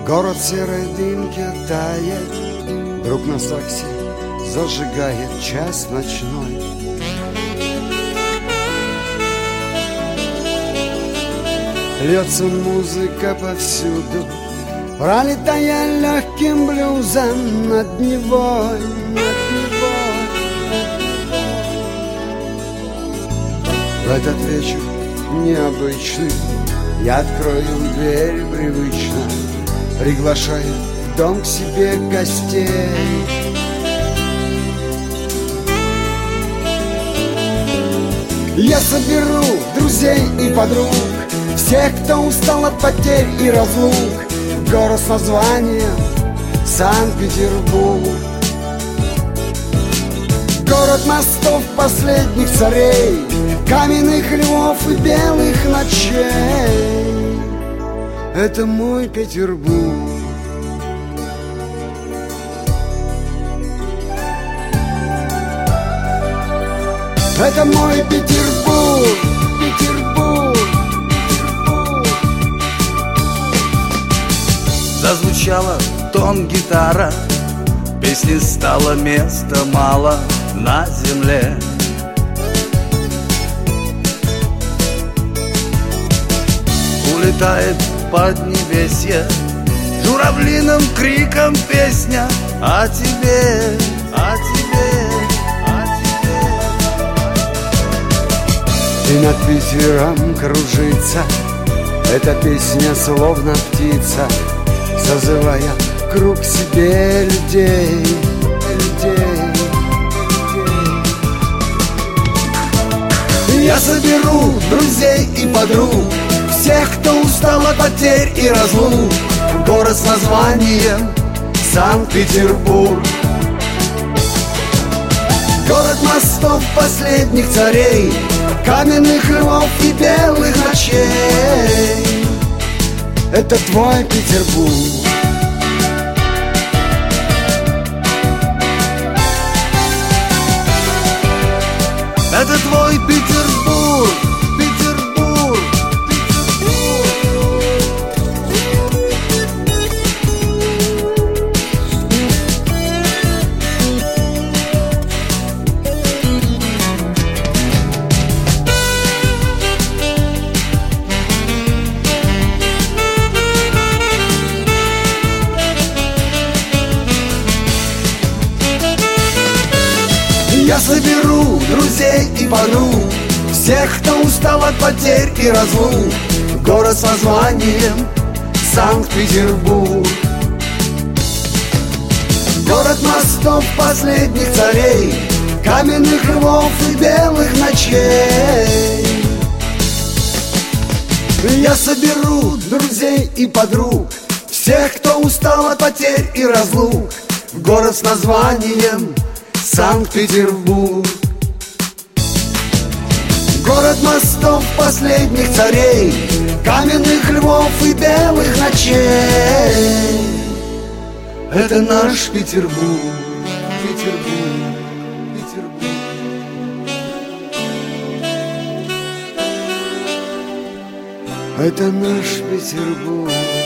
Город в серой дымке тает, друг нас такси зажигает час ночной. Льется музыка повсюду, пролетая легким блюзом над Невой, над Невой. В этот вечер необычный я открою дверь привычно, приглашаю в дом к себе гостей. Я соберу друзей и подруг, всех, кто устал от потерь и разлук, в город с названием Санкт-Петербург. Город мостов последних царей, каменных львов и белых ночей. Это мой Петербург. Это мой Петербург, Петербург. Зазвучала тон гитара, песни стало места мало на земле. Улетает поднебесье журавлиным криком песня о тебе, о тебе, о тебе. И над Питером кружится эта песня, словно птица, созывая круг себе людей, людей. Я соберу друзей и подруг, всех, кто устал от потерь и разлук, город с названием Санкт-Петербург. Город мостов последних царей, каменных львов и белых ночей. Это твой Петербург. Это твой Петербург, Петербург, Я соберу друзей и подруг, всех, кто устал от потерь и разлук, город с названием Санкт-Петербург. Город мостов последних царей, каменных львов и белых ночей. Я соберу друзей и подруг, всех, кто устал от потерь и разлук, город с названием Санкт-Петербург. Город мостов последних царей, каменных львов и белых ночей. Это наш Петербург, Петербург, Петербург. Это наш Петербург.